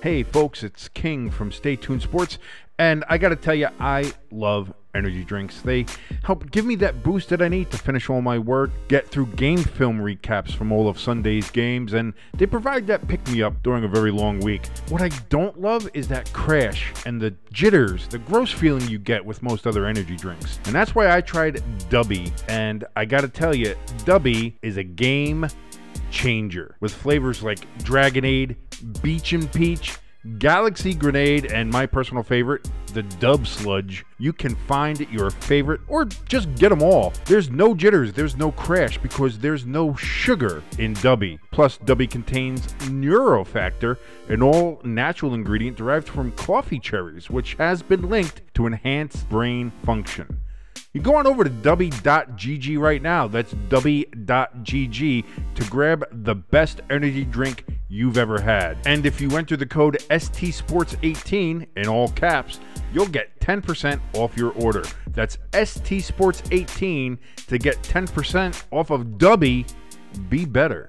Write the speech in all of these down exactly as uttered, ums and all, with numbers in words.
Hey folks, it's King from Stay Tuned Sports, and I gotta tell you, I love energy drinks. They help give me that boost that I need to finish all my work, get through game film recaps from all of Sunday's games, and they provide that pick-me-up during a very long week. What I don't love is that crash and the jitters, the gross feeling you get with most other energy drinks. And that's why I tried Dubby, and I gotta tell you, Dubby is a game changer with flavors like Dragonade, Beach and Peach, Galaxy Grenade, and my personal favorite, the Dub Sludge. You can find your favorite or just get them all. There's no jitters, there's no crash because there's no sugar in Dubby. Plus, Dubby contains Neurofactor, an all-natural ingredient derived from coffee cherries, which has been linked to enhance brain function. You go on over to dubby dot g g right now. That's dubby dot g g to grab the best energy drink you've ever had. And if you enter the code S T sports eighteen in all caps, you'll get ten percent off your order. That's S T sports eighteen to get ten percent off of Dubby. Be better.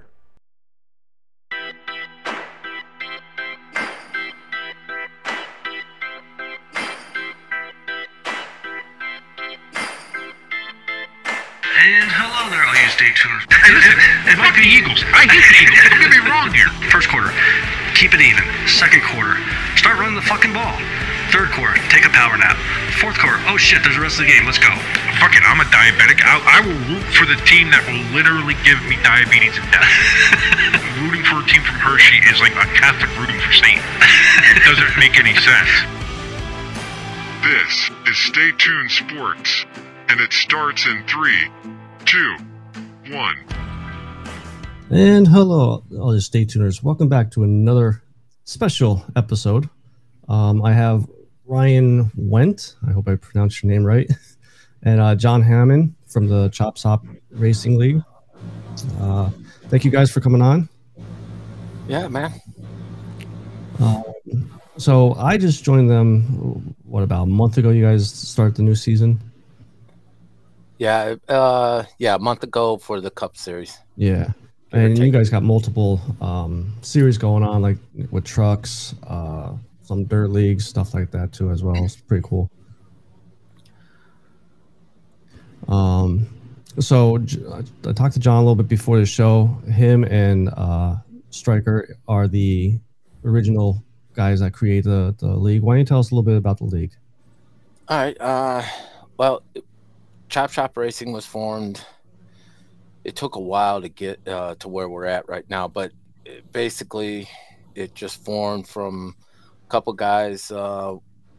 And hello there, all you stay tuners. And listen, it might be Eagles. I hate the Eagles. Don't get me wrong here. First quarter, keep it even. Second quarter, start running the fucking ball. Third quarter, take a power nap. Fourth quarter, oh shit, there's the rest of the game. Let's go. Fuck it, I'm a diabetic. I, I will root for the team that will literally give me diabetes and death. Rooting for a team from Hershey is like a Catholic rooting for Satan. It doesn't make any sense. This is Stay Tuned Sports, and it starts in three, two, one. And hello, all the Stay Tuners. Welcome back to another special episode. Um, I have Ryan Wendt, I hope I pronounced your name right, and uh, John Hammond from the Chop Shop Racing League. Uh, thank you guys for coming on. Yeah, man. Uh, so I just joined them, what, about a month ago? You guys started the new season? Yeah, uh, yeah, a month ago for the Cup Series. Yeah, and you guys got multiple um, series going on, like with trucks, uh, some dirt leagues, stuff like that too, as well. It's pretty cool. Um, so I talked to John a little bit before the show. Him and uh, Striker are the original guys that created the, the league. Why don't you tell us a little bit about the league? All right. Uh, well, Chop Shop Racing was formed. It took a while to get uh, to where we're at right now, but it basically it just formed from a couple guys uh,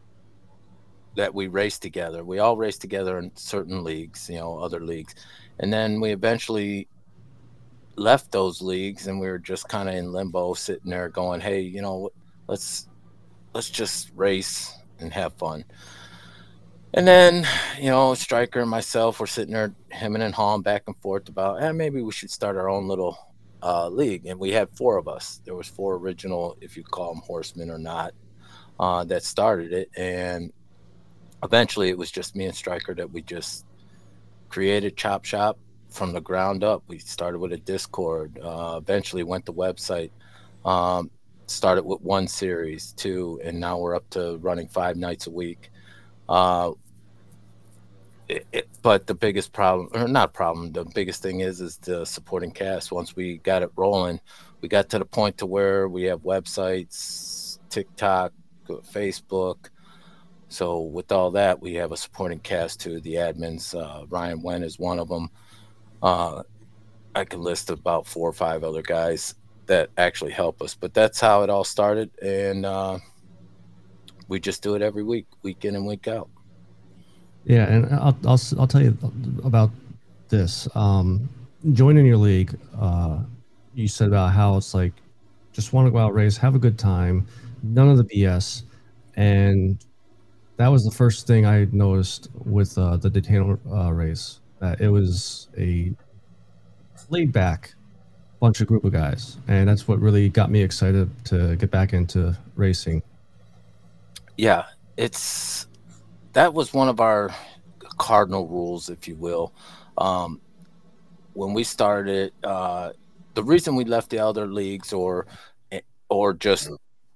that we raced together. We all raced together in certain leagues, you know, other leagues. And then we eventually left those leagues and we were just kind of in limbo, sitting there going, hey, you know, let's let's just race and have fun. And then, you know, Striker and myself were sitting there, hemming and hawing back and forth about, eh, maybe we should start our own little uh, league. And we had four of us. There was four original, if you call them horsemen or not, uh, that started it. And eventually it was just me and Striker that we just created Chop Shop from the ground up. We started with a Discord, uh, eventually went to website, um, started with one series, two, and now we're up to running five nights a week. Uh, It, it, but the biggest problem, or not problem, the biggest thing is is the supporting cast. Once we got it rolling, we got to the point to where we have websites, TikTok, Facebook. So with all that, we have a supporting cast too. The admins, uh, Ryan Wendt is one of them. Uh, I can list about four or five other guys that actually help us. But that's how it all started, and uh, we just do it every week, week in and week out. Yeah, and I'll I'll I'll tell you about this. Um, joining your league, uh, you said about how it's like just want to go out race, have a good time, none of the B S, and that was the first thing I noticed with uh, the Daytona uh, race. That it was a laid back bunch of group of guys, and that's what really got me excited to get back into racing. Yeah, it's. That was one of our cardinal rules, if you will. Um, when we started, uh, the reason we left the other leagues or or just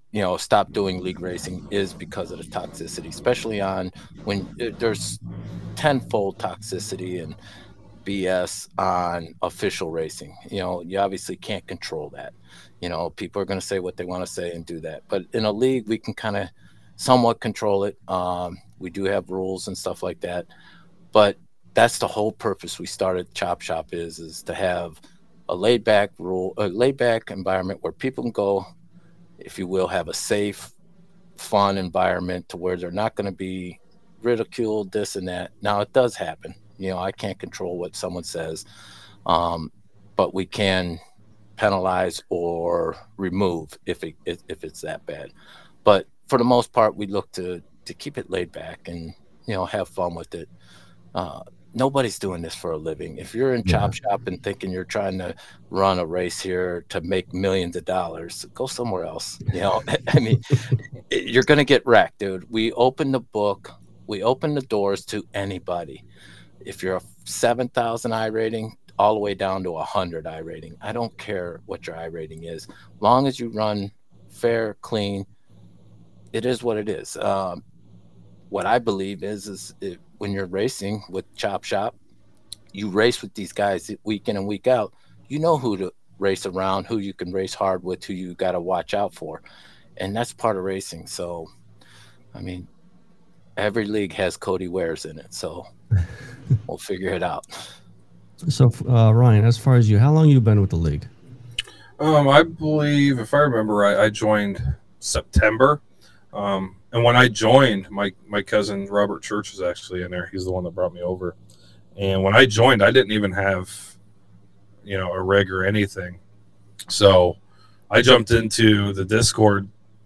you know, stopped doing league racing is because of the toxicity, especially on when it, there's tenfold toxicity and B S on official racing. You know, you obviously can't control that. You know, people are going to say what they want to say and do that. But in a league, we can kind of somewhat control it. Um, we do have rules and stuff like that. But that's the whole purpose we started Chop Shop is, is to have a laid back rule, a laid back environment where people can go, if you will, have a safe, fun environment to where they're not going to be ridiculed, this and that. Now, it does happen. You know, I can't control what someone says, um, but we can penalize or remove if it if it's that bad. But for the most part, we look to to keep it laid back and, you know, have fun with it. Uh, nobody's doing this for a living. If you're in Chop Yeah. Shop and thinking you're trying to run a race here to make millions of dollars, go somewhere else. You know, I mean, you're going to get wrecked, dude. We open the book. We open the doors to anybody. If you're a seven thousand I rating, all the way down to a one hundred I rating. I don't care what your I rating is. Long as you run fair, clean, it is what it is. Um, what I believe is, is it, when you're racing with Chop Shop, you race with these guys week in and week out. You know who to race around, who you can race hard with, who you got to watch out for. And that's part of racing. So, I mean, every league has Cody Wares in it. So we'll figure it out. So, uh, Ryan, as far as you, how long you been with the league? Um, I believe, if I remember right, I joined September. Um, and when I joined, my, my cousin Robert Church is actually in there. He's the one that brought me over. And when I joined, I didn't even have, you know, a rig or anything. So I jumped into the Discord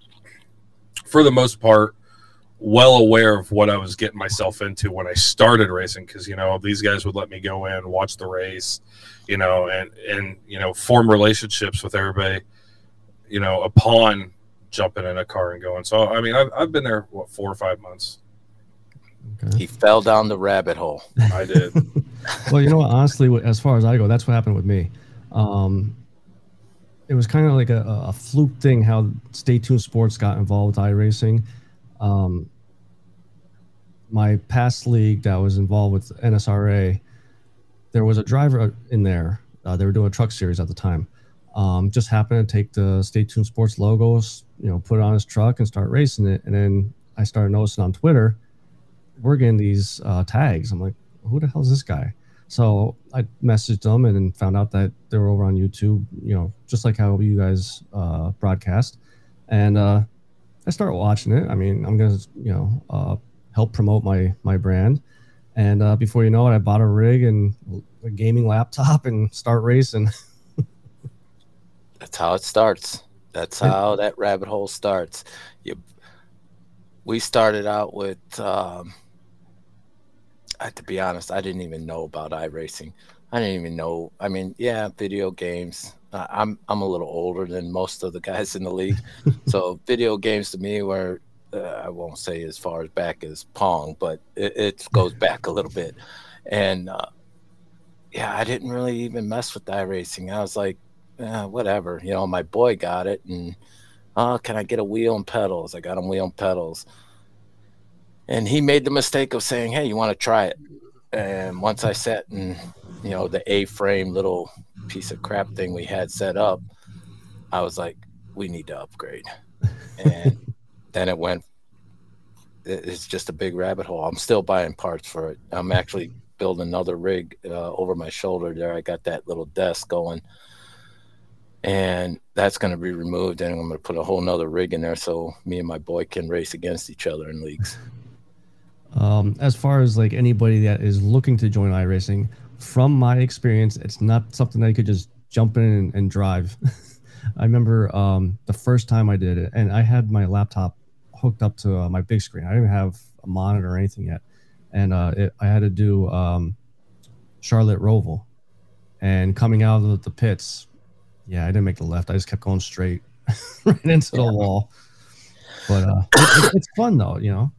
for the most part, well aware of what I was getting myself into when I started racing, because, you know, these guys would let me go in, watch the race, you know, and, and, you know, form relationships with everybody, you know, upon jumping in a car and going. So, I mean, I've, I've been there, what, four or five months. Okay. He fell down the rabbit hole. I did. Well, you know what, honestly, as far as I go, that's what happened with me. Um, it was kind of like a, a fluke thing how Stay Tuned Sports got involved with iRacing. Um, my past league that was involved with N S R A, there was a driver in there. Uh, they were doing a truck series at the time. Um, just happened to take the Stay Tuned Sports logos, you know, put it on his truck and start racing it. And then I started noticing on Twitter, we're getting these uh, tags. I'm like, who the hell is this guy? So I messaged them and then found out that they were over on YouTube, you know, just like how you guys uh, broadcast. And uh, I started watching it. I mean, I'm going to, you know, uh, help promote my my brand. And uh, before you know it, I bought a rig and a gaming laptop and start racing. That's how it starts. That's how that rabbit hole starts. You, we started out with, um, I, to be honest, I didn't even know about iRacing. I didn't even know. I mean, yeah, video games. Uh, I'm I'm a little older than most of the guys in the league, so video games to me were, uh, I won't say as far as back as Pong, but it, it goes back a little bit. And uh, yeah, I didn't really even mess with iRacing. I was like, eh, whatever. You know, my boy got it, and oh, can I get a wheel and pedals? I got him wheel and pedals. And he made the mistake of saying, hey, you want to try it? And once I sat in, you know, the A-frame little piece of crap thing we had set up, I was like, we need to upgrade. And then it went, it's just a big rabbit hole. I'm still buying parts for it. I'm actually building another rig uh, over my shoulder there. I got that little desk going. And that's going to be removed, and I'm going to put a whole nother rig in there so me and my boy can race against each other in leagues. Um, as far as like anybody that is looking to join iRacing, from my experience, it's not something that you could just jump in and, and drive. I remember um, the first time I did it, and I had my laptop hooked up to uh, my big screen. I didn't even have a monitor or anything yet. And uh, it, I had to do um, Charlotte Roval. And coming out of the pits, yeah, I didn't make the left. I just kept going straight right into the wall. But uh, it, it, it's fun, though, you know.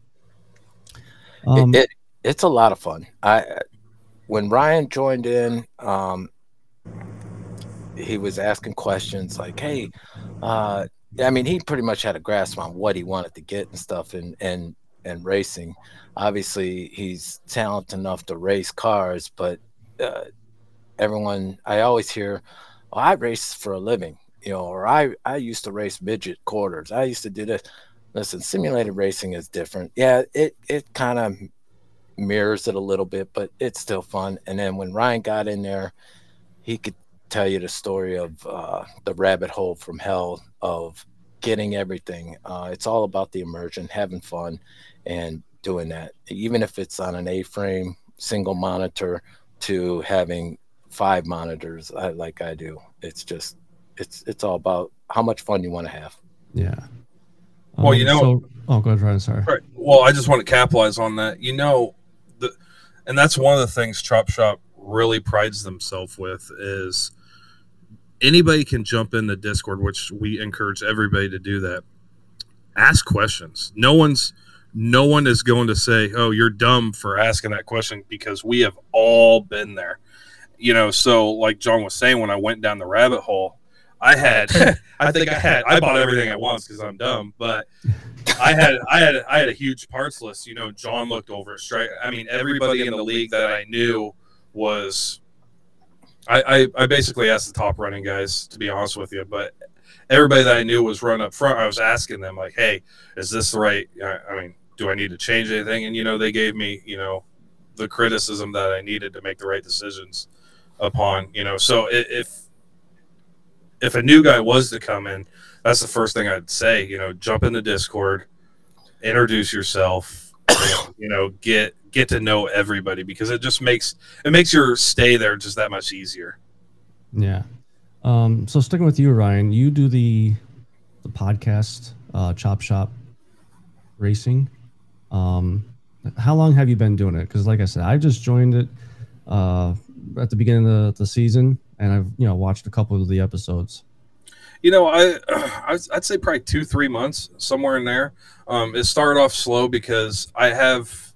Um, it, it, it's a lot of fun. I when Ryan joined in, um, he was asking questions like, "Hey, uh, I mean, he pretty much had a grasp on what he wanted to get and stuff, and and and racing. Obviously, he's talented enough to race cars, but uh, everyone, I always hear, oh, I race for a living, you know, or I, I used to race midget quarters. I used to do this. Listen, simulated racing is different. Yeah, it, it kind of mirrors it a little bit, but it's still fun. And then when Ryan got in there, he could tell you the story of uh, the rabbit hole from hell of getting everything. Uh, it's all about the immersion, having fun, and doing that. Even if it's on an A-frame, single monitor, to having five monitors I, like I do. It's just, it's it's all about how much fun you want to have. Yeah. Well, you know, so, oh, go ahead, Ryan. Sorry. Right. Well, I just want to capitalize on that. You know, the, and that's one of the things Chop Shop really prides themselves with is anybody can jump in the Discord, which we encourage everybody to do that. Ask questions. No one's, no one is going to say, "Oh, you're dumb for asking that question," because we have all been there. You know, so like John was saying, when I went down the rabbit hole, I had, I think I had, I bought everything at once because I'm dumb, but I had, I had, I had a huge parts list. You know, John looked over it straight. I mean, everybody in the league that I knew was, I, I, I basically asked the top running guys, to be honest with you, but everybody that I knew was run up front. I was asking them like, "Hey, is this the right? I, I mean, do I need to change anything?" And, you know, they gave me, you know, the criticism that I needed to make the right decisions upon, you know. So if, if a new guy was to come in, that's the first thing I'd say, you know, jump in the Discord, introduce yourself, you know, get, get to know everybody, because it just makes, it makes your stay there just that much easier. Yeah. Um, so sticking with you, Ryan, you do the, the podcast, uh, Chop Shop Racing. Um, how long have you been doing it? Because like I said, I just joined it uh, at the beginning of the, the season, and I've you know watched a couple of the episodes. You know, I I'd say probably two three months, somewhere in there. Um, it started off slow because I have.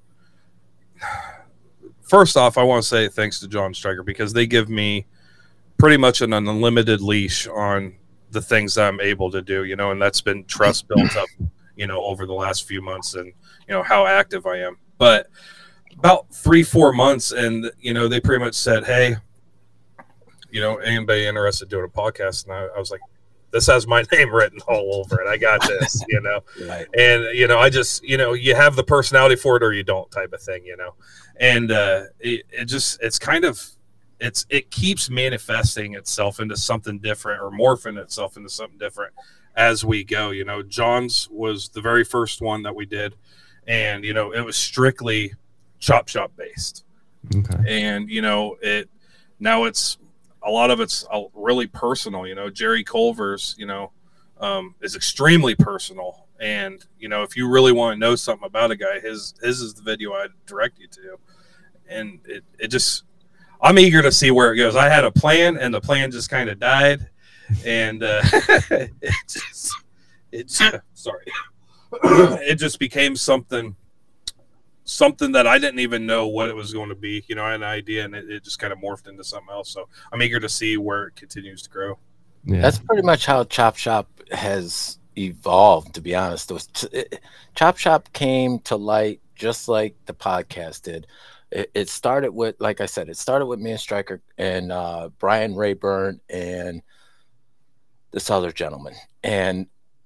First off, I want to say thanks to John Stryker, because they give me pretty much an unlimited leash on the things that I'm able to do. You know, and that's been trust built up, you know, over the last few months, and you know how active I am. But about three, four months, and you know, they pretty much said, "Hey, you know, anybody interested in doing a podcast?" And I, I was like, "This has my name written all over it. I got this," you know. Right. And you know, I just, you know, you have the personality for it or you don't, type of thing, you know. And uh, it, it just, it's kind of, it's it keeps manifesting itself into something different, or morphing itself into something different as we go. You know, John's was the very first one that we did, and you know, it was strictly Chop Shop based. Okay. And you know, it now it's a lot of it's really personal. You know, Jerry Culver's, you know, um, is extremely personal, and you know, if you really want to know something about a guy, his his is the video I'd direct you to, and it it just, I'm eager to see where it goes. I had a plan, and the plan just kind of died, and uh, it just, it's sorry, it just became something, something that I didn't even know what it was going to be. You know, I had an idea, and it, it just kind of morphed into something else. So I'm eager to see where it continues to grow. Yeah. That's pretty much how Chop Shop has evolved, to be honest. It was t- it, Chop Shop came to light just like the podcast did. It, it started with, like I said, it started with me and Stryker and uh, Brian Rayburn and this other gentleman. And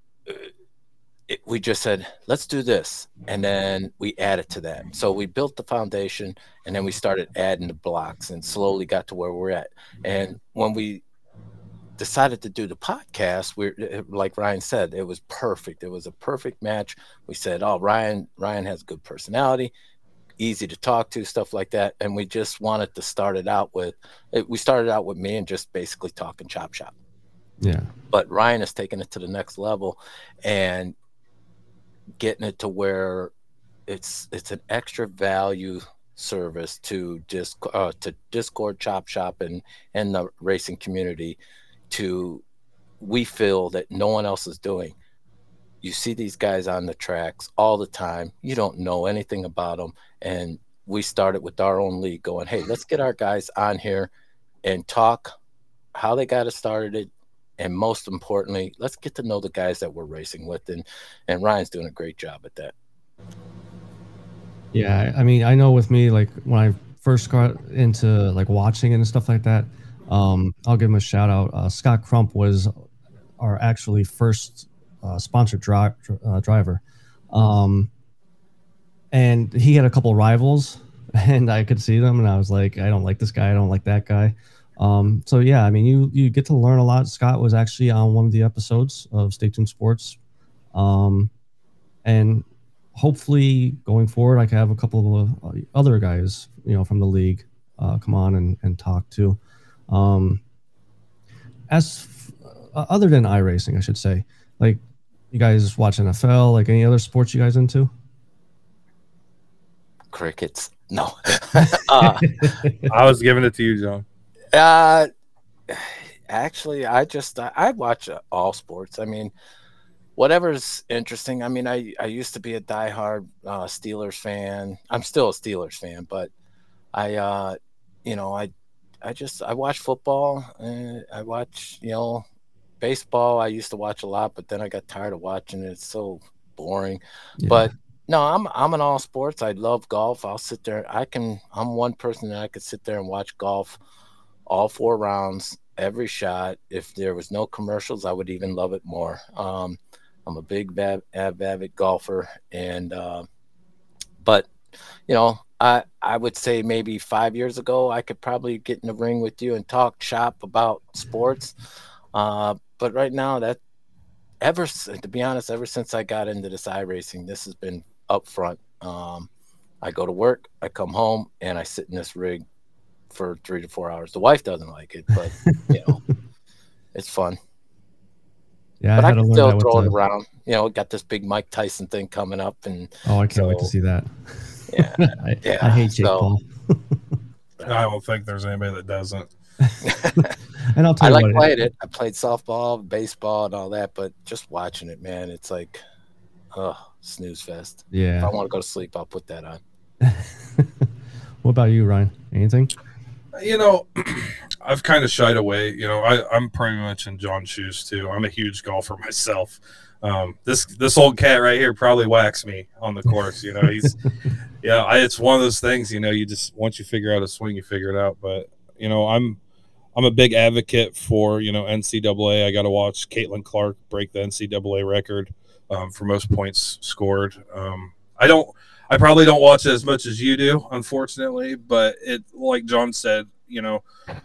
it, we just said, let's do this. And then we added to that. So we built the foundation, and then we started adding the blocks and slowly got to where we're at. And when we decided to do the podcast, we like Ryan said, it was perfect. It was a perfect match. We said, oh, Ryan, Ryan has good personality, easy to talk to, stuff like that. And we just wanted to start it out with, we started out with me and just basically talking Chop Shop. Yeah. But Ryan has taken it to the next level and getting it to where it's it's an extra value service to just uh, to Discord, Chop Shop, and and the racing community. To we feel that no one else is doing. You see these guys on the tracks all the time. You don't know anything about them, and we started with our own league, going, "Hey, let's get our guys on here and talk how they got it started, and most importantly, let's get to know the guys that we're racing with, and and Ryan's doing a great job at that. Yeah, I mean, I know with me, like when I first got into like watching and stuff like that, um, I'll give him a shout out. Uh, Scott Crump was our actually first uh, sponsored dri- uh, driver, um, and he had a couple rivals, and I could see them, and I was like, I don't like this guy, I don't like that guy. Um, so yeah, I mean, you you get to learn a lot. Scott was actually on one of the episodes of Stay Tuned Sports, um, and hopefully going forward, I can have a couple of other guys, you know, from the league uh, come on and, and talk to. Um, as f- uh, other than iRacing, I should say, like you guys watch N F L, like any other sports you guys into? Crickets. No. uh, I was giving it to you, John. uh, actually, I just, I, I watch uh, all sports. I mean, whatever's interesting. I mean, I, I used to be a diehard uh, Steelers fan. I'm still a Steelers fan, but I, uh, you know, I, I just I watch football. Uh, I watch, you know, baseball. I used to watch a lot, but then I got tired of watching it. It's so boring. Yeah. But no, I'm I'm in all sports. I love golf. I'll sit there. I can. I'm one person that I could sit there and watch golf all four rounds, every shot. If there was no commercials, I would even love it more. Um, I'm a big av- avid golfer, and uh, but you know, I I would say maybe five years ago I could probably get in the ring with you and talk shop about sports. Uh, but right now, that ever to be honest, ever since I got into this iRacing, this has been up front. Um, I go to work, I come home, and I sit in this rig for three to four hours. The wife doesn't like it, but you know, it's fun. Yeah, but I, I had to can learn still that throw with it the- around. You know, got this big Mike Tyson thing coming up, and Oh, I can't wait to so- see that. yeah, I, yeah. I hate Jake so, Paul. I don't think there's anybody that doesn't. And I'll tell I you like what, playing it. I played softball, baseball, and all that, but just watching it, man, it's like, oh, snooze fest. If yeah. I want to go to sleep, I'll put that on. What about you, Ryan? Anything? You know, I've kind of shied away. You know, I, I'm pretty much in John's shoes too. I'm a huge golfer myself. Um, this this old cat right here probably whacks me on the course. You know, he's yeah. I, it's one of those things. You know, you just once you figure out a swing, you figure it out. But you know, I'm I'm a big advocate for you know N C double A. I got to watch Caitlin Clark break the N C double A record um, for most points scored. Um, I don't. I probably don't watch it as much as you do, unfortunately. But it, like John said, you know,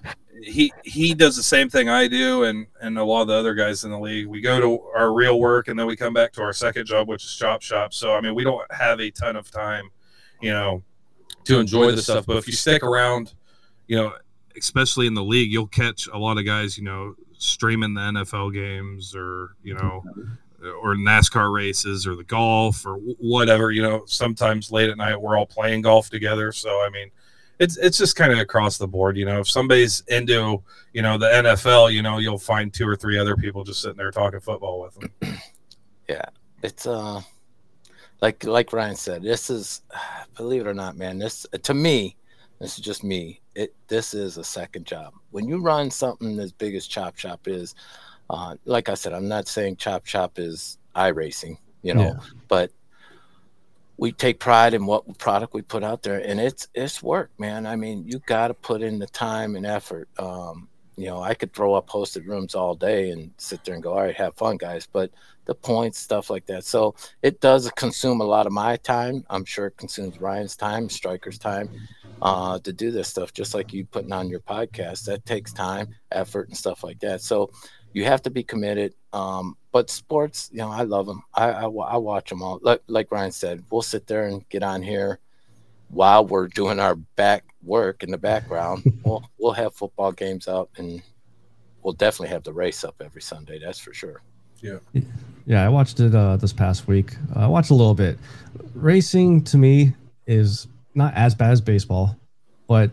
he he does the same thing I do, and and a lot of the other guys in the league. We go to our real work, and then we come back to our second job, which is chop shop. So I mean, we don't have a ton of time, you know, to enjoy this stuff. But if you stick around, you know, especially in the league, you'll catch a lot of guys, you know, streaming the N F L games or you know. or NASCAR races or the golf or whatever, you know, sometimes late at night we're all playing golf together. So, I mean, it's it's just kind of across the board, you know, if somebody's into, you know, the N F L, you know, you'll find two or three other people just sitting there talking football with them. Yeah, it's uh, like like Ryan said, this is, believe it or not, man, this to me, this is just me. It this is a second job. When you run something as big as Chop Shop is, uh, like I said, I'm not saying Chop Shop is iRacing, you know, Yeah. but we take pride in what product we put out there, and it's it's work, man. I mean, you got to put in the time and effort. Um, you know, I could throw up hosted rooms all day and sit there and go, all right, have fun, guys. But the points, stuff like that. So it does consume a lot of my time. I'm sure it consumes Ryan's time, Striker's time uh, to do this stuff, just like you putting on your podcast. That takes time, effort, and stuff like that. So you have to be committed. Um, but sports, you know, I love them. I, I, I watch them all. Like, like Ryan said, we'll sit there and get on here while we're doing our back work in the background. we'll we'll have football games up, and we'll definitely have the race up every Sunday. That's for sure. Yeah. Yeah, I watched it uh, this past week. Uh, I watched a little bit. Racing to me is not as bad as baseball, but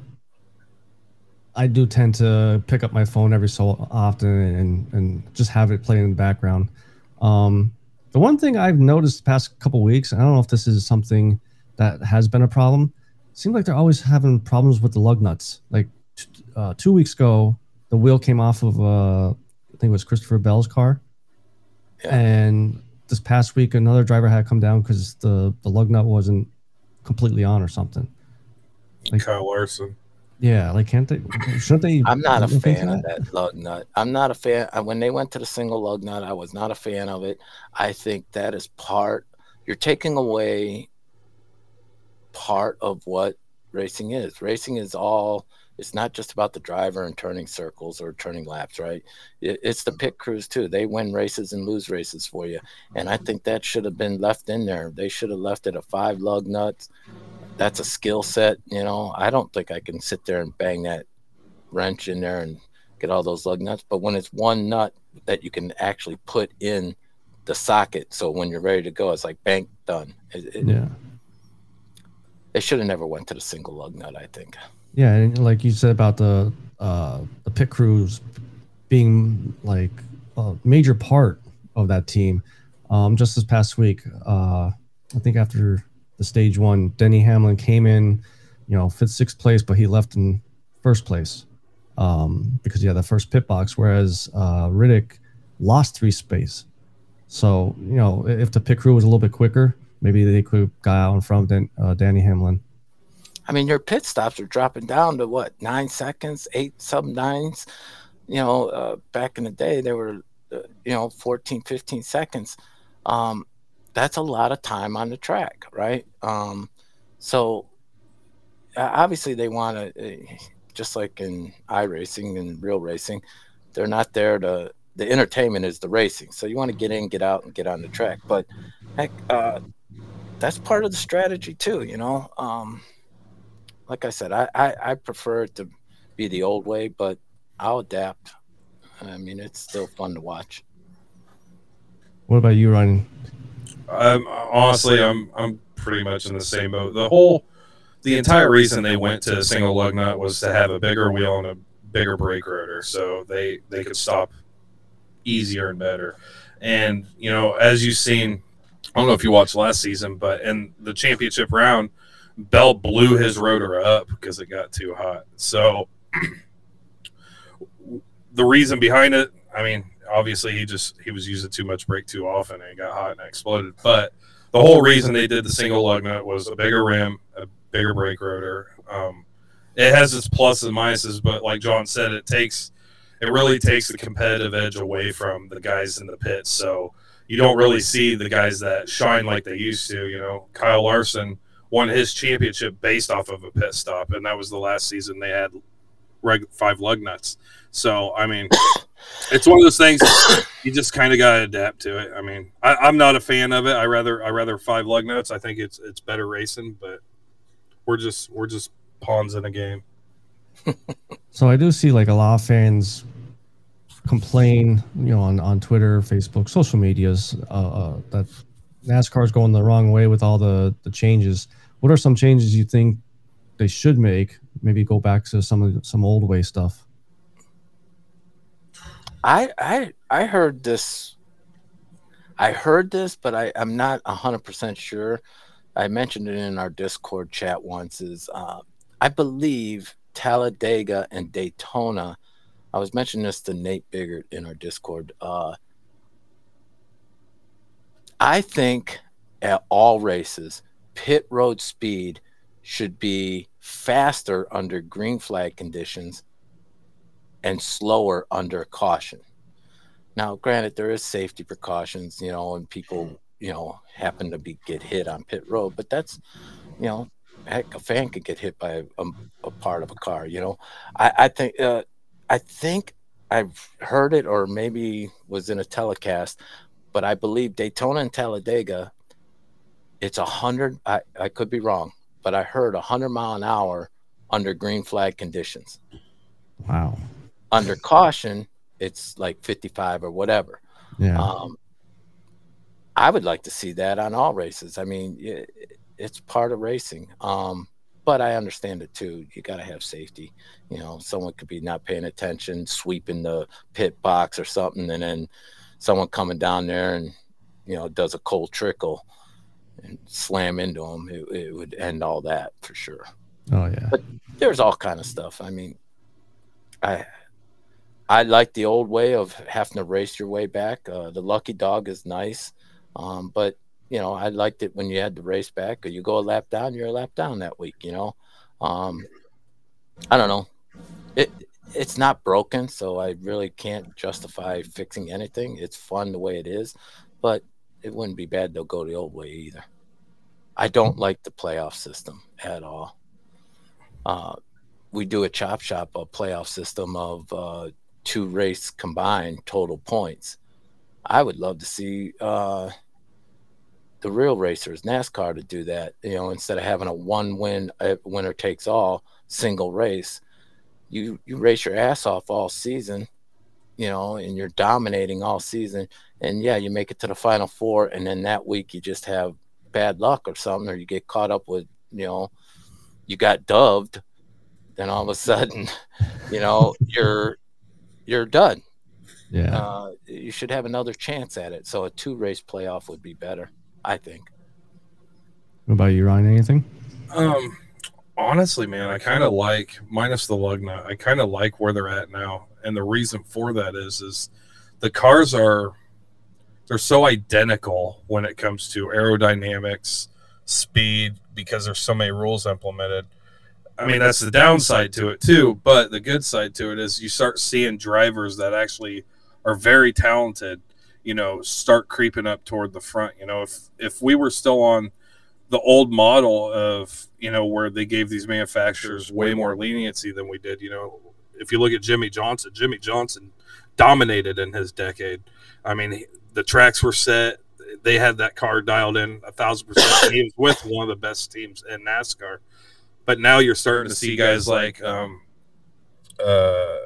I do tend to pick up my phone every so often and and just have it playing in the background. Um, the one thing I've noticed the past couple weeks, I don't know if this is something that has been a problem. It seems like they're always having problems with the lug nuts. Like t- uh, two weeks ago, the wheel came off of uh, I think it was Christopher Bell's car. Yeah. And this past week, another driver had to come down because the, the lug nut wasn't completely on or something. Like, Kyle Larson. Yeah, like can't they? Shouldn't they? I'm not a look into fan of that lug nut. I'm not a fan. uh, When they went to the single lug nut, I was not a fan of it. I think that is part. You're taking away part of what racing is. Racing is all. It's not just about the driver and turning circles or turning laps, right? It, it's the pit crews too. They win races and lose races for you, and I think that should have been left in there. They should have left it a five lug nuts. That's a skill set, you know. I don't think I can sit there and bang that wrench in there and get all those lug nuts. But when it's one nut that you can actually put in the socket, so when you're ready to go, it's like bang, done. It, it, Yeah. They should have never went to the single lug nut, I think. Yeah, and like you said about the uh, the pit crews being like a major part of that team. Um, just this past week, uh, I think after the stage one, Denny Hamlin came in, you know, fifth, sixth place, but he left in first place um, because he had the first pit box, whereas uh, Riddick lost three space. So, you know, if the pit crew was a little bit quicker, maybe they could have got out in front of Dan, uh, Danny Hamlin. I mean, your pit stops are dropping down to what, nine seconds, eight sub nines. You know, uh, back in the day, they were, uh, you know, fourteen, fifteen seconds. Um, that's a lot of time on the track, right? Um, so uh, obviously they want to, uh, just like in iRacing and real racing, they're not there to, the entertainment is the racing. So you want to get in, get out, and get on the track. But heck, uh, that's part of the strategy too, you know? Um, like I said, I, I, I prefer it to be the old way, but I'll adapt. I mean, it's still fun to watch. What about you, Ryan? Um, honestly, I'm I'm pretty much in the same boat. The whole, the entire reason they went to single lug nut was to have a bigger wheel and a bigger brake rotor, so they they could stop easier and better. And you know, as you've seen, I don't know if you watched last season, but in the championship round, Bell blew his rotor up because it got too hot. So the reason behind it, I mean, obviously he just he was using too much brake too often and it got hot and it exploded. But the whole reason they did the single lug nut was a bigger rim, a bigger brake rotor. Um, it has its pluses and minuses, but like John said, it takes it really takes the competitive edge away from the guys in the pits. So you don't really see the guys that shine like they used to. You know, Kyle Larson won his championship based off of a pit stop, and that was the last season they had reg- five lug nuts. So, I mean, it's one of those things you just kind of got to adapt to it. I mean, I, I'm not a fan of it. I rather I rather five lug nuts. I think it's it's better racing, but we're just we're just pawns in a game. So I do see like a lot of fans complain, you know, on, on Twitter, Facebook, social medias, uh, uh, that NASCAR's going the wrong way with all the, the changes. What are some changes you think they should make? Maybe go back to some of the, some old way stuff. I I I heard this. I heard this, but I I'm not a hundred percent sure. I mentioned it in our Discord chat once. Is uh, I believe Talladega and Daytona. I was mentioning this to Nate Biggert in our Discord. Uh, I think at all races, pit road speed should be faster under green flag conditions and slower under caution. Now, granted, there is safety precautions, you know, and people, you know, happen to be get hit on pit road, but that's, you know, heck, a fan could get hit by a, a part of a car, you know. I, I think, uh, I think I've heard it, or maybe was in a telecast, but I believe Daytona and Talladega, it's a hundred. I, I could be wrong, but I heard a hundred mile an hour under green flag conditions. Wow. Under caution, it's like fifty-five or whatever. Yeah. Um, I would like to see that on all races. I mean, it, it's part of racing. Um, but I understand it too. You got to have safety. You know, someone could be not paying attention, sweeping the pit box or something, and then someone coming down there and, you know, does a cold trickle and slam into them. It, it would end all that for sure. Oh yeah. But there's all kind of stuff. I mean, I I like the old way of having to race your way back. Uh, the lucky dog is nice, um, but you know I liked it when you had the race back. Or you go a lap down, you're a lap down that week. You know, um, I don't know. It it's not broken, so I really can't justify fixing anything. It's fun the way it is, but it wouldn't be bad to go the old way either. I don't like the playoff system at all. Uh, we do a chop shop a playoff system of uh, two race combined total points. I would love to see uh, the real racers, NASCAR, to do that. You know, instead of having a one win, a winner takes all single race, you you race your ass off all season. You know, and you're dominating all season. And yeah, you make it to the final four, and then that week you just have bad luck or something, or you get caught up with, you know, you got dubbed, then all of a sudden, you know, you're you're done. Yeah. Uh, you should have another chance at it. So a two race playoff would be better, I think. What about you, Ryan? Anything? Um, honestly, man, I kind of like, minus the lug nut, I kind of like where they're at now. And the reason for that is, is the cars are, they're so identical when it comes to aerodynamics, speed, because there's so many rules implemented. I mean, that's the downside to it too, but the good side to it is you start seeing drivers that actually are very talented, you know, start creeping up toward the front. You know, if if we were still on the old model of, you know, where they gave these manufacturers way more leniency than we did, you know, if you look at Jimmy Johnson, Jimmy Johnson dominated in his decade. I mean, the tracks were set. They had that car dialed in a thousand percent. He was with one of the best teams in NASCAR. But now you're starting to see guys like, um, uh,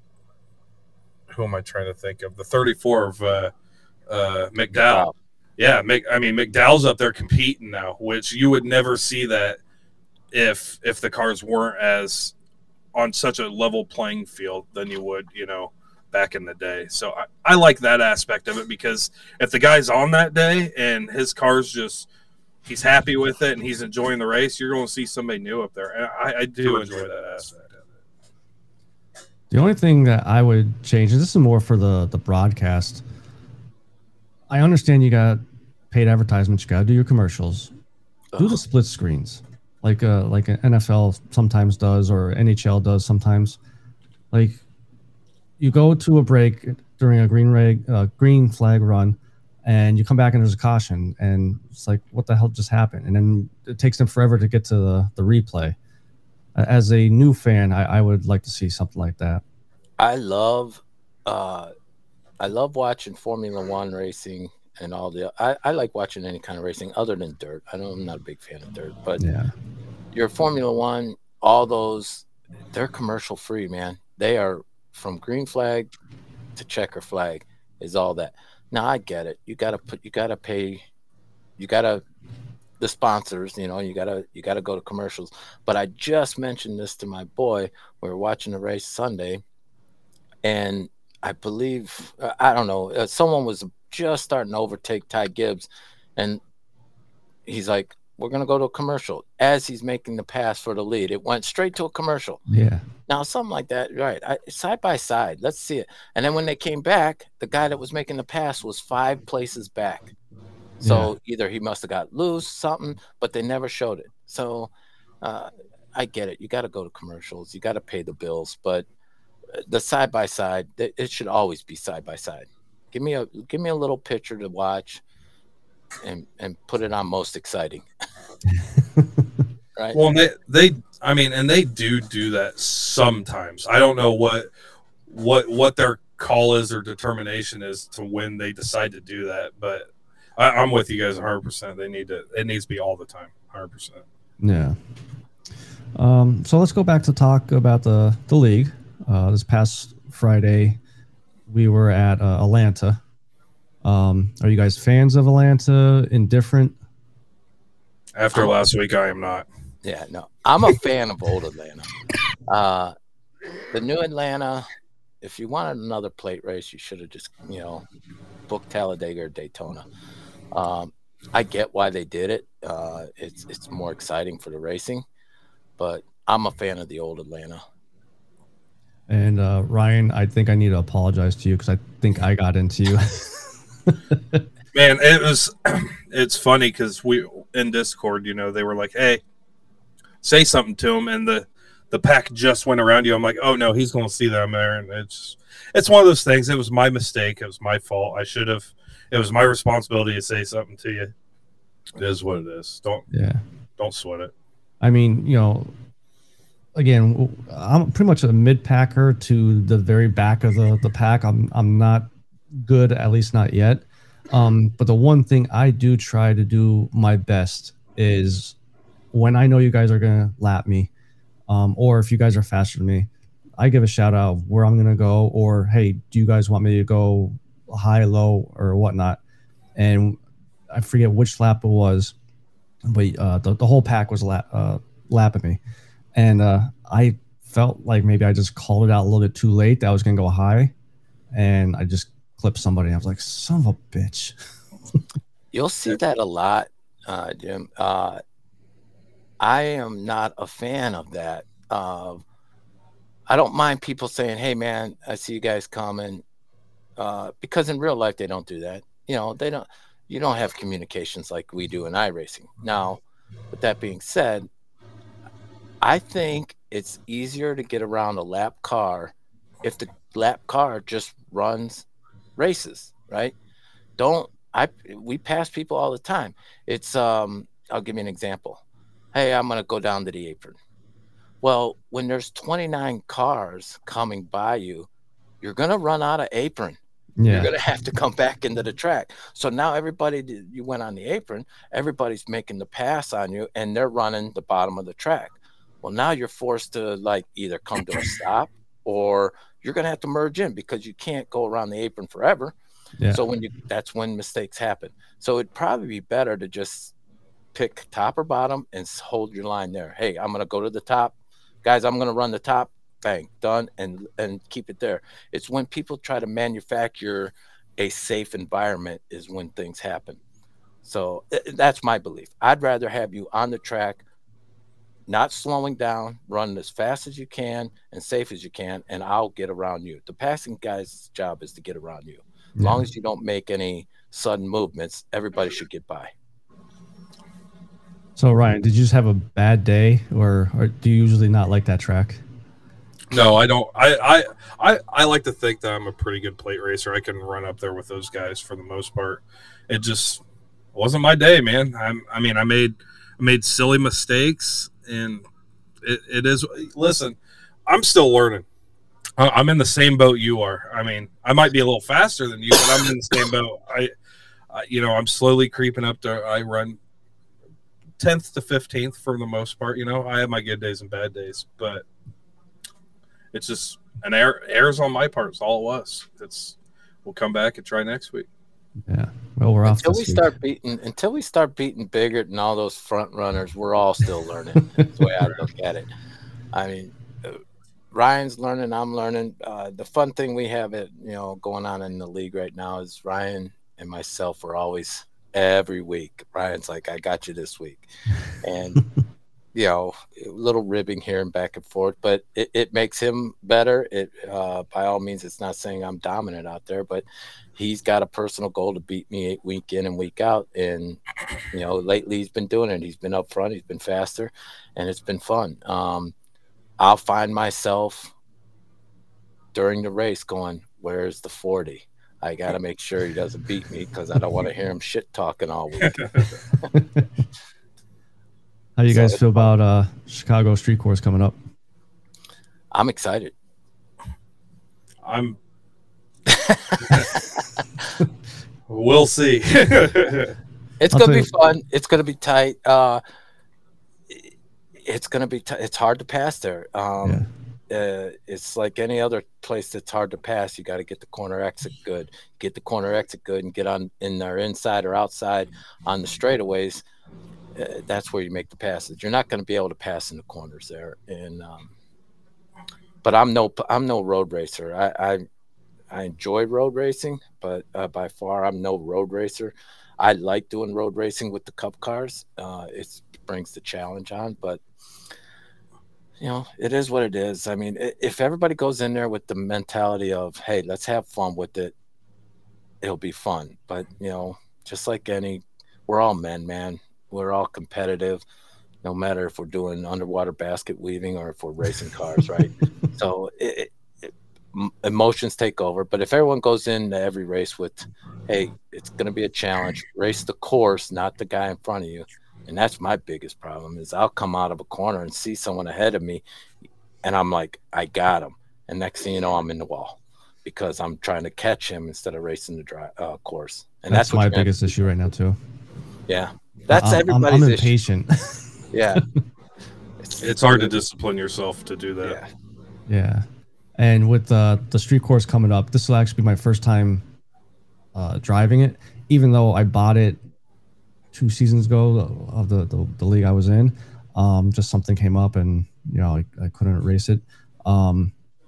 who am I trying to think of? The thirty-four of uh, uh, McDowell. Yeah, Mc, I mean, McDowell's up there competing now, which you would never see that if if the cars weren't as on such a level playing field than you would, you know, back in the day. So I, I like that aspect of it, because if the guy's on that day and his car's just – he's happy with it and he's enjoying the race, you're going to see somebody new up there. And I, I do enjoy that aspect of it. The only thing that I would change, and this is more for the, the broadcast, I understand you got paid advertisements, you got to do your commercials. Do the split screens like uh, like an N F L sometimes does, or N H L does sometimes. Like, you go to a break during a green, reg, uh, green flag run, and you come back and there's a caution, and it's like, what the hell just happened? And then it takes them forever to get to the, the replay. As a new fan, I, I would like to see something like that. I love, uh, I love watching Formula One racing and all the. I, I like watching any kind of racing other than dirt. I know I'm not a big fan of dirt, but yeah, your Formula One, all those, they're commercial free, man. They are from green flag to checker flag is all that. Now I get it. You gotta put. You gotta pay. You gotta the sponsors. You know. You gotta. You gotta go to commercials. But I just mentioned this to my boy. We were watching the race Sunday, and I believe I don't know. Uh, someone was just starting to overtake Ty Gibbs, and he's like, "We're gonna go to a commercial." As he's making the pass for the lead, it went straight to a commercial. Yeah. Now, something like that, right? I, side by side, let's see it. And then when they came back, the guy that was making the pass was five places back. So yeah. Either he must have got loose, something, but they never showed it. So uh, I get it. You got to go to commercials. You got to pay the bills. But the side by side, it should always be side by side. Give me a give me a little picture to watch, and and put it on most exciting. Right. Well, they, they, I mean, and they do do that sometimes. I don't know what, what, what their call is or determination is to when they decide to do that, but I, I'm with you guys one hundred percent. They need to, it needs to be all the time, one hundred percent. Yeah. Um, so let's go back to talk about the, the league. Uh, this past Friday, we were at uh, Atlanta. Um, are you guys fans of Atlanta? Indifferent? After last week, I am not. Yeah, no, I'm a fan of old Atlanta. Uh, the new Atlanta, if you wanted another plate race, you should have just, you know, booked Talladega or Daytona. Um, I get why they did it. Uh, it's it's more exciting for the racing, but I'm a fan of the old Atlanta. And uh, Ryan, I think I need to apologize to you because I think I got into you. Man, it was. It's funny because we in Discord, you know, they were like, "Hey, say something to him," and the the pack just went around you. I'm like, "Oh no, he's going to see that I'm there," and it's it's one of those things. It was my mistake. It was my fault. I should have. It was my responsibility to say something to you. It is what it is. Don't Yeah. don't sweat it. I mean, you know, again, I'm pretty much a mid packer to the very back of the, the pack. I'm I'm not good, at least not yet. Um, but the one thing I do try to do my best is when I know you guys are gonna lap me, um, or if you guys are faster than me, I give a shout out of where I'm gonna go, or hey, do you guys want me to go high, low, or whatnot? And I forget which lap it was, but uh, the the whole pack was lap, uh, lapping me, and uh, I felt like maybe I just called it out a little bit too late that I was gonna go high, and I just clipped somebody. I was like, son of a bitch. You'll see that a lot, uh, Jim. Uh, I am not a fan of that. Uh, I don't mind people saying, "Hey, man, I see you guys coming," uh, because in real life they don't do that. You know, they don't. You don't have communications like we do in iRacing. Now, with that being said, I think it's easier to get around a lap car if the lap car just runs races, right? Don't I we pass people all the time. It's um I'll give you an example. Hey, I'm gonna go down to the apron. Well, when there's twenty-nine cars coming by you, you're gonna run out of apron. Yeah. You're gonna have to come back into the track. So now everybody you went on the apron, everybody's making the pass on you, and they're running the bottom of the track. Well, now you're forced to like either come to a stop or you're gonna have to merge in because you can't go around the apron forever. Yeah. So when you that's when mistakes happen. So it'd probably be better to just pick top or bottom and hold your line there. Hey, I'm gonna go to the top, guys. I'm gonna run the top. Bang, done, and and keep it there. It's when people try to manufacture a safe environment is when things happen. So th- that's my belief. I'd rather have you on the track, not slowing down, running as fast as you can and safe as you can, and I'll get around you. The passing guy's job is to get around you. As Yeah. long as you don't make any sudden movements, everybody should get by. So Ryan, did you just have a bad day, or, or do you usually not like that track? No, I don't. I, I I I like to think that I'm a pretty good plate racer. I can run up there with those guys for the most part. It just wasn't my day, man. I'm, I mean, I made I made silly mistakes, and it, it is. Listen, I'm still learning. I- I'm in the same boat you are. I mean, I might be a little faster than you, but I'm in the same boat. I, I you know, I'm slowly creeping up to. I run tenth to fifteenth for the most part. You know, I have my good days and bad days, but. It's just an error, errors on my part. It's all it was. It's we'll come back and try next week. Yeah. Well, we're off Until this we week. start beating, until we start beating Biggert and all those front runners, we're all still learning. That's the way I look at it. I mean, uh, Ryan's learning, I'm learning. Uh, the fun thing we have, it you know, going on in the league right now is Ryan and myself are always every week. Ryan's like, "I got you this week," and. You know, a little ribbing here and back and forth, but it, it makes him better. It uh, by all means, it's not saying I'm dominant out there, but he's got a personal goal to beat me week in and week out. And you know, lately he's been doing it. He's been up front. He's been faster, and it's been fun. Um, I'll find myself during the race going, "Where's the forty? I got to make sure he doesn't beat me because I don't want to hear him shit talking all week." How do you So guys it's feel fun. about uh, Chicago Street Course coming up? I'm excited. I'm. We'll see. It's I'll gonna tell be you- fun. It's gonna be tight. Uh, it- it's gonna be. T- it's hard to pass there. Um, uh, it's like any other place that's hard to pass. You got to get the corner exit good. Get the corner exit good, and get on in there inside or outside on the straightaways. Uh, that's where you make the passes. You're not going to be able to pass in the corners there. And um, but I'm no. I'm no road racer. I I, I enjoy road racing, but uh, by far I'm no road racer. I like doing road racing with the Cup cars. Uh, it brings the challenge on, but you know, it is what it is. I mean, if everybody goes in there with the mentality of, hey, let's have fun with it, it'll be fun. But, you know, just like any, we're all men, man. We're all competitive, no matter if we're doing underwater basket weaving or if we're racing cars, right? So it, it, emotions take over. But if everyone goes into every race with, hey, it's going to be a challenge, race the course, not the guy in front of you. And that's my biggest problem is I'll come out of a corner and see someone ahead of me, and I'm like, I got him. And next thing you know, I'm in the wall because I'm trying to catch him instead of racing the dry, uh, course. And that's, that's my biggest issue right now too. Yeah, that's I'm, everybody's I'm, I'm issue. impatient. Yeah, it's, it's hard to discipline yourself to do that. Yeah, yeah. And with uh, the street course coming up, this will actually be my first time uh, driving it, even though I bought it two seasons ago of the, the, the league I was in. Um, just something came up and, you know, I, I couldn't race it. Um,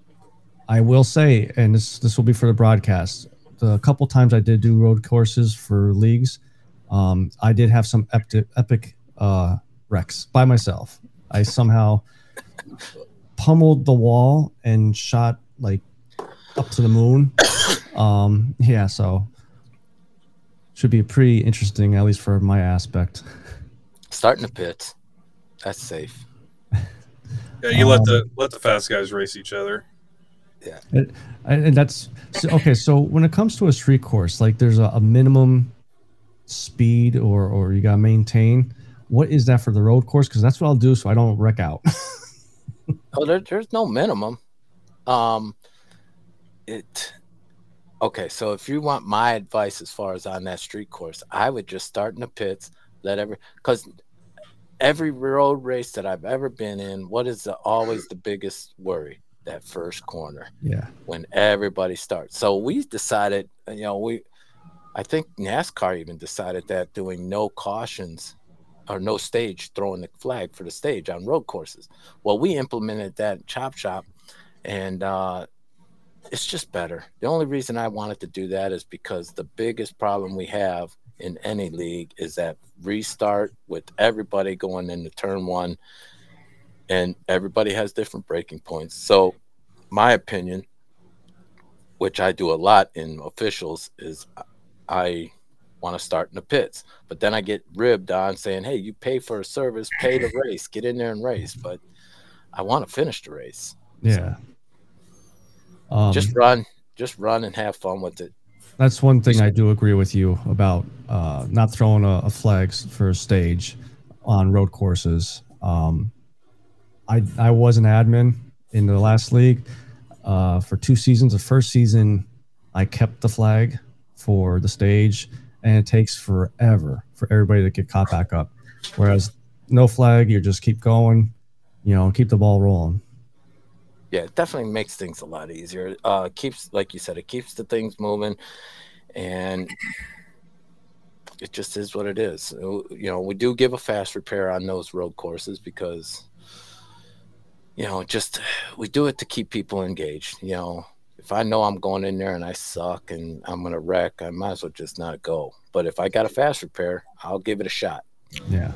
I will say, and this this will be for the broadcast, the couple times I did do road courses for leagues, um, I did have some epic, epic uh, wrecks by myself. I somehow pummeled the wall and shot like up to the moon. Um, yeah, so should be pretty interesting, at least for my aspect. starting the pits, that's safe. Yeah, you um, let the let the fast guys race each other. Yeah, and, and that's so, okay. So when it comes to a street course, like there's a, a minimum speed or or you gotta maintain. What is that for the road course? Because that's what I'll do so I don't wreck out. Oh, there, there's no minimum. Um, it. Okay, so if you want my advice as far as on that street course, I would just start in the pits, let every because every road race that I've ever been in, what is the, always the biggest worry? That first corner. Yeah. When everybody starts. So we decided, you know, we, I think NASCAR even decided that doing no cautions or no stage, throwing the flag for the stage on road courses. Well, we implemented that in Chop Shop, and uh, it's just better. The only reason I wanted to do that is because the biggest problem we have in any league is that restart with everybody going into turn one, and everybody has different breaking points. So my opinion, which I do a lot in officials, is I want to start in the pits. But then I get ribbed on saying, hey, you pay for a service, pay to race, get in there and race. But I want to finish the race. Yeah. So Um, just run, just run and have fun with it. That's one thing I do agree with you about, uh, not throwing a, a flag for a stage on road courses. Um, I I was an admin in the last league uh, for two seasons. The first season, I kept the flag for the stage, and it takes forever for everybody to get caught back up. Whereas no flag, you just keep going, you know, keep the ball rolling. Yeah, it definitely makes things a lot easier. Uh, keeps, like you said, it keeps the things moving, and it just is what it is. You know, we do give a fast repair on those road courses because, you know, just we do it to keep people engaged. You know, if I know I'm going in there and I suck and I'm going to wreck, I might as well just not go. But if I got a fast repair, I'll give it a shot. Yeah.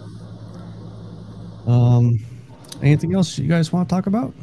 Um, anything else you guys want to talk about?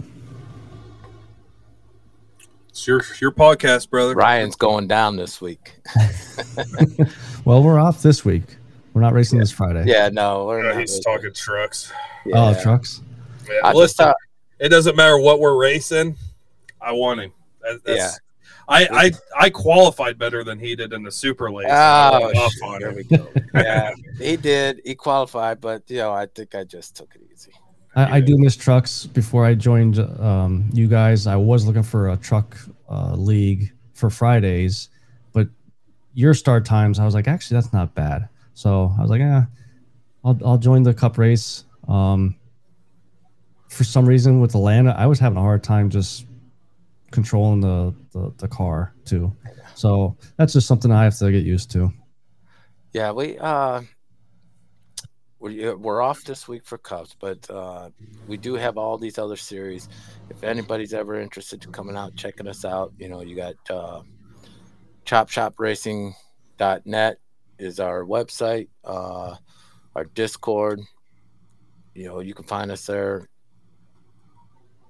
It's your your podcast, brother. Ryan's going down this week. Well, we're off this week. We're not racing yeah. this Friday. Yeah, no, we're yeah, not. He's racing. talking trucks. Yeah. Oh, trucks. Yeah, I listen, just, uh, it doesn't matter what we're racing. I want him. That, that's, yeah. I, I I qualified better than he did in the Super League. Oh, off shit, on there him. we go. Yeah, he did. He qualified, but you know, I think I just took it easy. I, I do miss trucks. Before I joined um, you guys, I was looking for a truck uh, league for Fridays, but your start times, I was like, actually, that's not bad. So I was like, yeah, I'll I'll join the cup race. Um, for some reason, with Atlanta, I was having a hard time just controlling the, the, the car too. So that's just something I have to get used to. Yeah, we uh, we we're off this week for Cups, but uh, we do have all these other series. If anybody's ever interested in coming out, checking us out, you know, you got uh, chop shop racing dot net is our website, uh, our Discord. You know, you can find us there.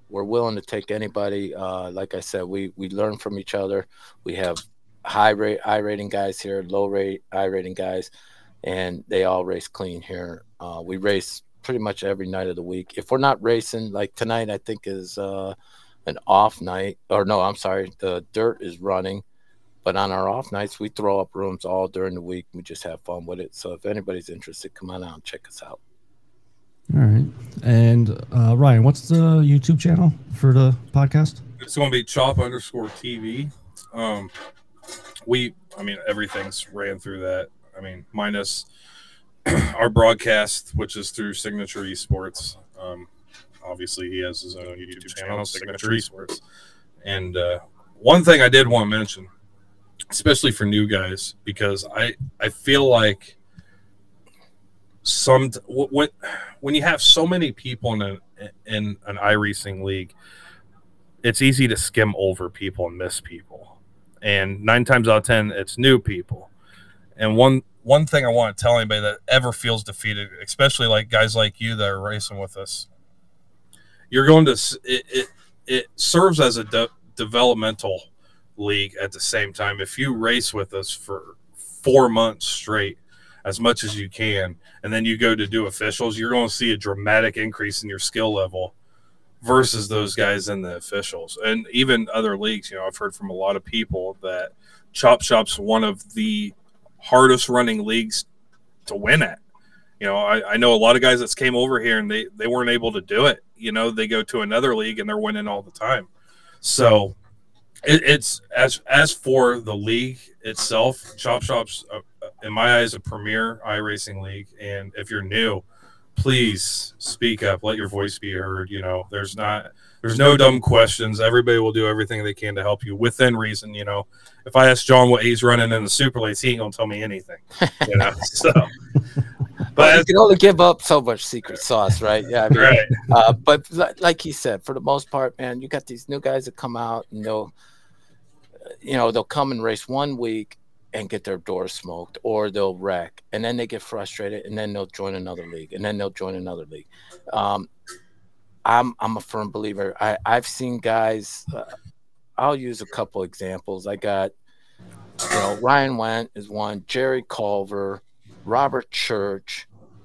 we're willing to take anybody. Uh, like I said, we we learn from each other. We have high rate I rating guys here, low rate I rating guys, and they all race clean here. Uh, we race pretty much every night of the week. If we're not racing, like tonight, I think is uh, an off night. Or no, I'm sorry, the dirt is running. But on our off nights, we throw up rooms all during the week. We just have fun with it. So if anybody's interested, come on out and check us out. All right. And uh, Ryan, what's the YouTube channel for the podcast? It's going to be Chop underscore T V. Um, we, I mean, everything's ran through that. I mean, minus our broadcast, which is through Signature Esports. Um, obviously, he has his own YouTube channel, Signature Esports. And uh, one thing I did want to mention, especially for new guys, because I, I feel like some when when you have so many people in a, in an iRacing league, it's easy to skim over people and miss people. And nine times out of ten, it's new people. And one one thing I want to tell anybody that ever feels defeated, especially like guys like you that are racing with us, you're going to it it, it serves as a de- developmental league at the same time. If you race with us for four months straight, as much as you can, and then you go to do officials, you're going to see a dramatic increase in your skill level versus those guys in the officials. And even other leagues, you know, I've heard from a lot of people that Chop Shop's one of the hardest running leagues to win at. You know, I, I know a lot of guys that came over here and they, they weren't able to do it. You know, they go to another league and they're winning all the time. So it, it's as as for the league itself, Chop Shop's a, in my eyes, a premier iRacing league. And if you're new, please speak up. Let your voice be heard. You know, there's not, there's no dumb questions. Everybody will do everything they can to help you within reason. You know, if I ask John what he's running in the Super Lates, he ain't gonna tell me anything. You know, so. But you can only give up so much secret sauce, right? Yeah, I mean, right. Uh, but like he said, for the most part, man, you got these new guys that come out and they'll, you know, they'll come and race one week and get their doors smoked, or they'll wreck, and then they get frustrated, and then they'll join another league, and then they'll join another league. Um, I'm I'm a firm believer. I, I've seen guys. Uh, I'll use a couple examples. I got, you know, Ryan Wendt is one, Jerry Culver, Robert Church.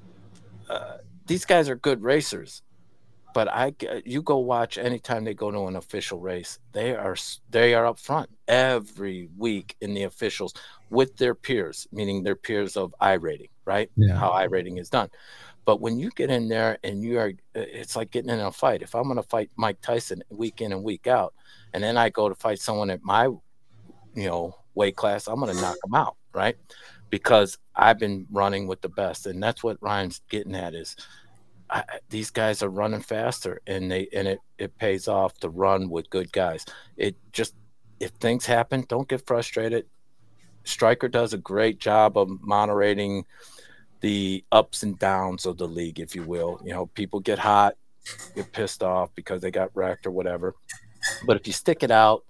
Uh, these guys are good racers, but I you go watch anytime they go to an official race, they are they are up front every week in the officials with their peers, meaning their peers of iRating, right? Yeah. How iRating is done. But when you get in there and you are, it's like getting in a fight. If I'm going to fight Mike Tyson week in and week out, and then I go to fight someone at my, you know, weight class, I'm going to knock them out, right? Because I've been running with the best, and that's what Ryan's getting at is I, these guys are running faster, and they and it it pays off to run with good guys. It just if things happen, don't get frustrated. Striker does a great job of moderating the ups and downs of the league, if you will. You know, people get hot, get pissed off because they got wrecked or whatever. But if you stick it out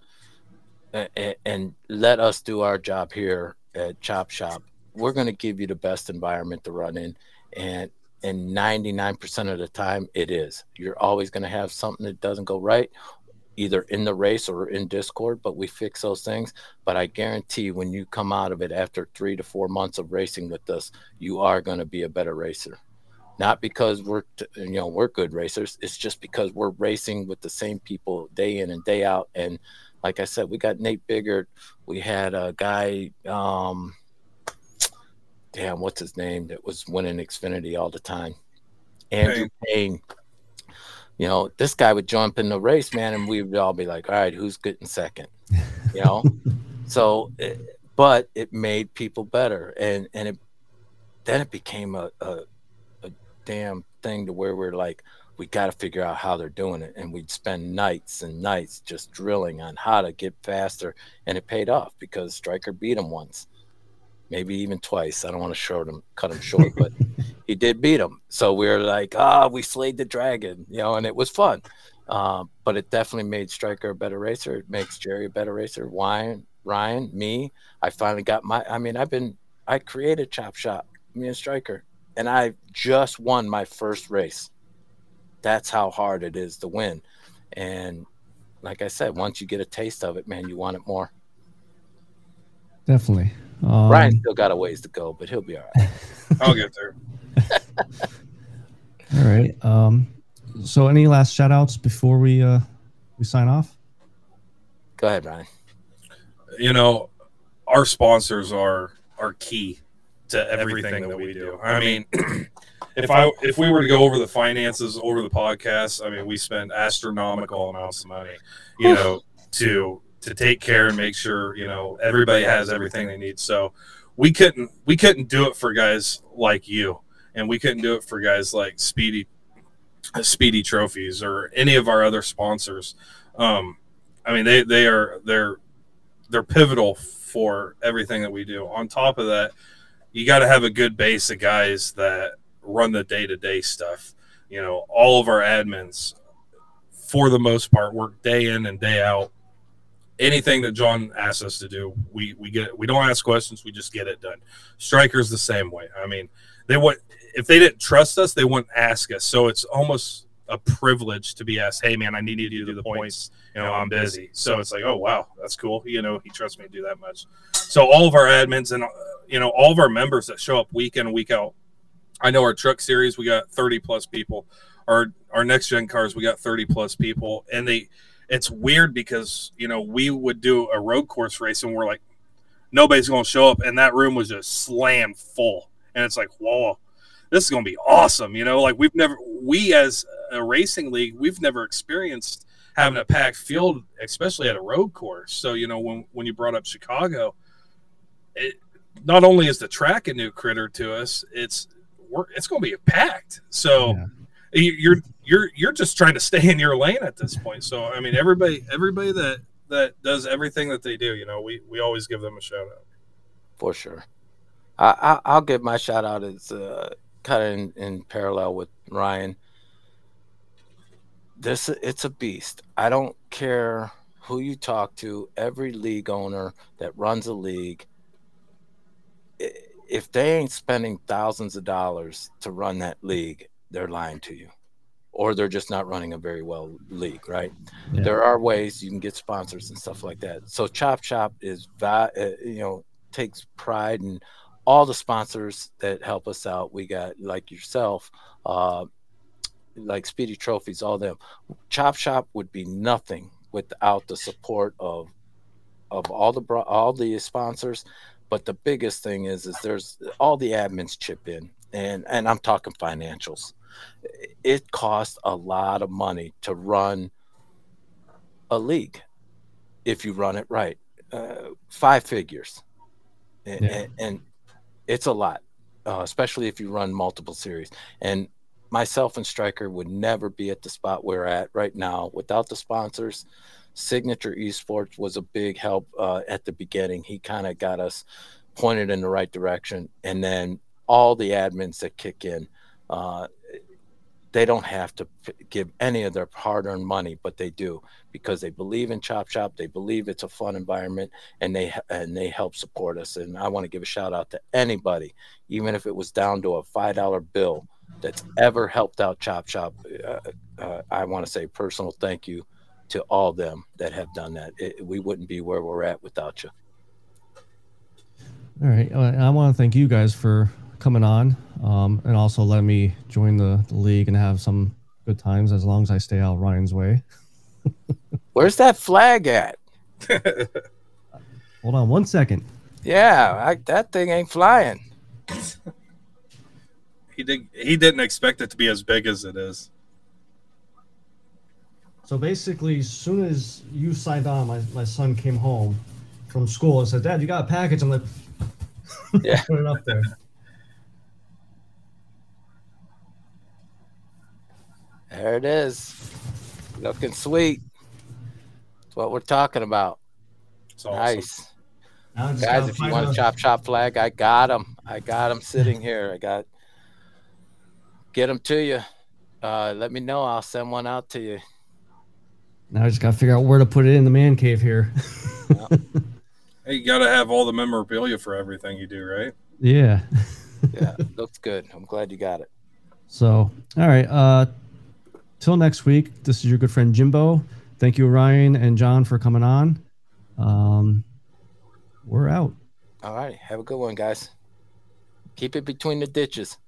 and, and let us do our job here at Chop Shop, we're going to give you the best environment to run in. And and ninety-nine percent of the time, it is. You're always going to have something that doesn't go right, either in the race or in Discord, but we fix those things. But I guarantee when you come out of it after three to four months of racing with us, you are going to be a better racer. Not because we're, you know, we're good racers. It's just because we're racing with the same people day in and day out. And like I said, we got Nate Biggert. We had a guy, um, damn, what's his name, that was winning Xfinity all the time. Andrew Payne. You know, this guy would jump in the race, man, and we would all be like, all right, who's getting second? You know? So, it, but it made people better. And and it then it became a, a, a damn thing to where we're like, we got to figure out how they're doing it. And we'd spend nights and nights just drilling on how to get faster. And it paid off because Striker beat him once. Maybe even twice. I don't want to short him, cut him short, but he did beat him. So we were like, ah, oh, we slayed the dragon, you know, and it was fun. Uh, but it definitely made Striker a better racer. It makes Jerry a better racer. Ryan, Ryan, me. I finally got my. I mean, I've been. I created Chop Shop, me and Striker, and I just won my first race. That's how hard it is to win. And like I said, once you get a taste of it, man, you want it more. Definitely. Um, Ryan's still got a ways to go, but he'll be all right. I'll get there. All right. Um, so any last shout outs before we uh, we sign off? Go ahead, Ryan. You know, our sponsors are are key to everything that we do. I mean, if I if we were to go over the finances over the podcast, I mean, we spend astronomical amounts of money, you know, to to take care and make sure, you know, everybody has everything they need. So we couldn't we couldn't do it for guys like you, and we couldn't do it for guys like Speedy Speedy Trophies or any of our other sponsors. Um, I mean, they they are they're they're pivotal for everything that we do. On top of that, you got to have a good base of guys that run the day-to-day stuff. You know, all of our admins, for the most part, work day in and day out. Anything that John asks us to do, we we get. We don't ask questions. We just get it done. Strikers the same way. I mean, they would if they didn't trust us, they wouldn't ask us. So it's almost a privilege to be asked, "Hey, man, I need you to do the points. You know, I'm busy." So it's like, "Oh, wow, that's cool." You know, he trusts me to do that much. So all of our admins and uh, you know all of our members that show up week in and week out. I know our truck series, we got thirty plus people. Our our next gen cars, we got thirty plus people, and they. It's weird because, you know, we would do a road course race and we're like, nobody's going to show up. And that room was just slammed full. And it's like, whoa, this is going to be awesome. You know, like we've never, we as a racing league, we've never experienced having a packed field, especially at a road course. So, you know, when, when you brought up Chicago, it not only is the track a new critter to us, it's, we're, it's going to be packed. So, yeah. You're you're you're just trying to stay in your lane at this point. So I mean, everybody everybody that that does everything that they do, you know, we we always give them a shout out. For sure, I, I I'll give my shout out as uh, kind of in, in parallel with Ryan. This it's a beast. I don't care who you talk to. Every league owner that runs a league, if they ain't spending thousands of dollars to run that league, they're lying to you, or they're just not running a very well league, right? Yeah. There are ways you can get sponsors and stuff like that. So Chop Shop is, uh, you know, takes pride in all the sponsors that help us out. We got like yourself, uh, like Speedy Trophies, all them. Chop Shop would be nothing without the support of of all the all the sponsors. But the biggest thing is, is there's all the admins chip in, and and I'm talking financials. It costs a lot of money to run a league if you run it right, uh, five figures, and, yeah. and, and it's a lot, uh, especially if you run multiple series. And myself and Stryker would never be at the spot we're at right now without the sponsors. Signature Esports was a big help uh, at the beginning. He kind of got us pointed in the right direction, and then all the admins that kick in. Uh, They don't have to give any of their hard-earned money, but they do because they believe in Chop Shop. They believe it's a fun environment, and they and they help support us. And I want to give a shout-out to anybody, even if it was down to a five dollar bill, that's ever helped out Chop Shop. Uh, uh, I want to say personal thank you to all of them that have done that. It, we wouldn't be where we're at without you. All right. I want to thank you guys for coming on, um, and also letting me join the, the league and have some good times as long as I stay out Ryan's way. Where's that flag at? Hold on one second. Yeah, I, that thing ain't flying. He did. He didn't expect it to be as big as it is. So basically, as soon as you signed on, my, my son came home from school and said, "Dad, you got a package." I'm like, yeah, put it up there. There it is. Looking sweet. That's what we're talking about. It's awesome. Nice. Guys, if you want a Chop Shop flag, I got them. I got them sitting here. I got. Get them to you. Uh, let me know. I'll send one out to you. Now I just got to figure out where to put it in the man cave here. Yeah. Hey, you got to have all the memorabilia for everything you do, right? Yeah. Yeah, looks good. I'm glad you got it. So, all right. Uh, till next week, this is your good friend Jimbo. Thank you, Ryan and John, for coming on. Um, we're out. All right. Have a good one, guys. Keep it between the ditches.